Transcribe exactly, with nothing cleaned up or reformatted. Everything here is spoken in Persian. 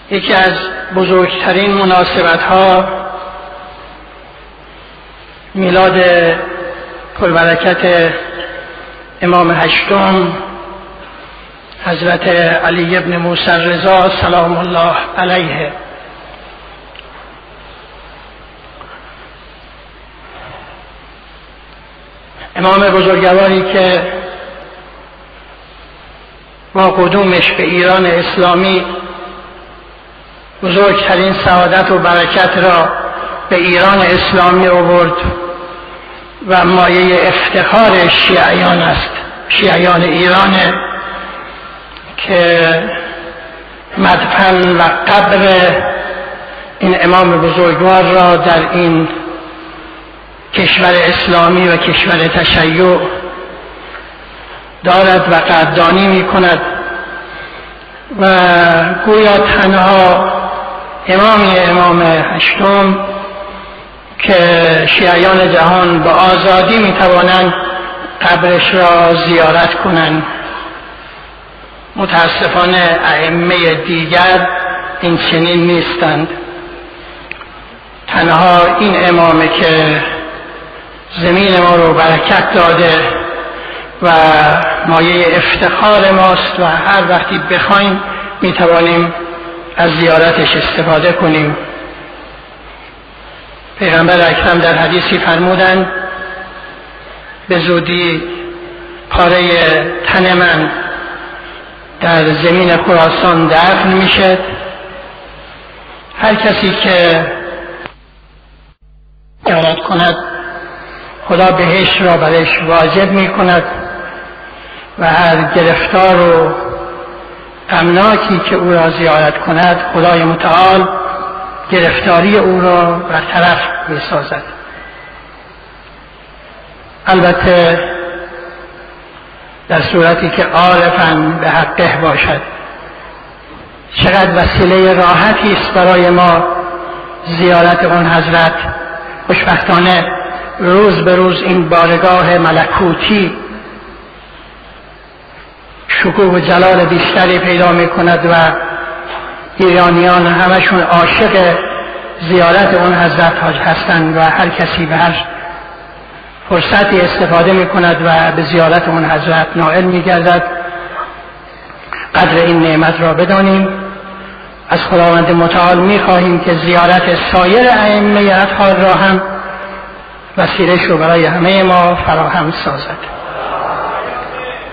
یکی از بزرگترین مناسبت‌ها میلاد پربرکت امام هشتم حضرت علی ابن موسی رضا سلام الله علیه. امام بزرگواری که با قدومش به ایران اسلامی بزرگترین سعادت و برکت را به ایران اسلامی آورد و مایه افتخار شیعیان است، شیعیان ایران، که مدفن و قبر این امام بزرگوار را در این کشور اسلامی و کشور تشیع دارد و قدردانی می کند و گویا تنها امامی امام هشتم که شیعیان جهان به آزادی می توانند قبرش را زیارت کنند. متاسفانه ائمه دیگر این چنین نیستند. تنها این امامه که زمین ما رو برکت داده و مایه افتخار ماست و هر وقتی بخوایم می توانیم از زیارتش استفاده کنیم. پیغمبر اکرم در حدیثی فرمودند به زودی پاره تن من در زمین خراسان دفن می شد. هر کسی که زیارت کند خدا بهشت را برش واجب می کند و هر گرفتار و غمناکی که او را زیارت کند خدای متعال گرفتاری او را برطرف می سازد. البته در صورتی که عارفاً به حقه باشد. چقدر وسیله راحتی است برای ما زیارت اون حضرت. خوشبختانه روز به روز این بارگاه ملکوتی شکوه و جلال بیشتری پیدا می کند و ایرانیان همشون عاشق زیارت اون حضرت هستند و هر کسی به هر فرصتی استفاده می کند و به زیارت اون حضرت نائل می گردد. قدر این نعمت را بدانیم. از خداوند متعال می خواهیم که زیارت سایر ائمه اطهار را هم وسیله‌اش رو برای همه ما فراهم سازد.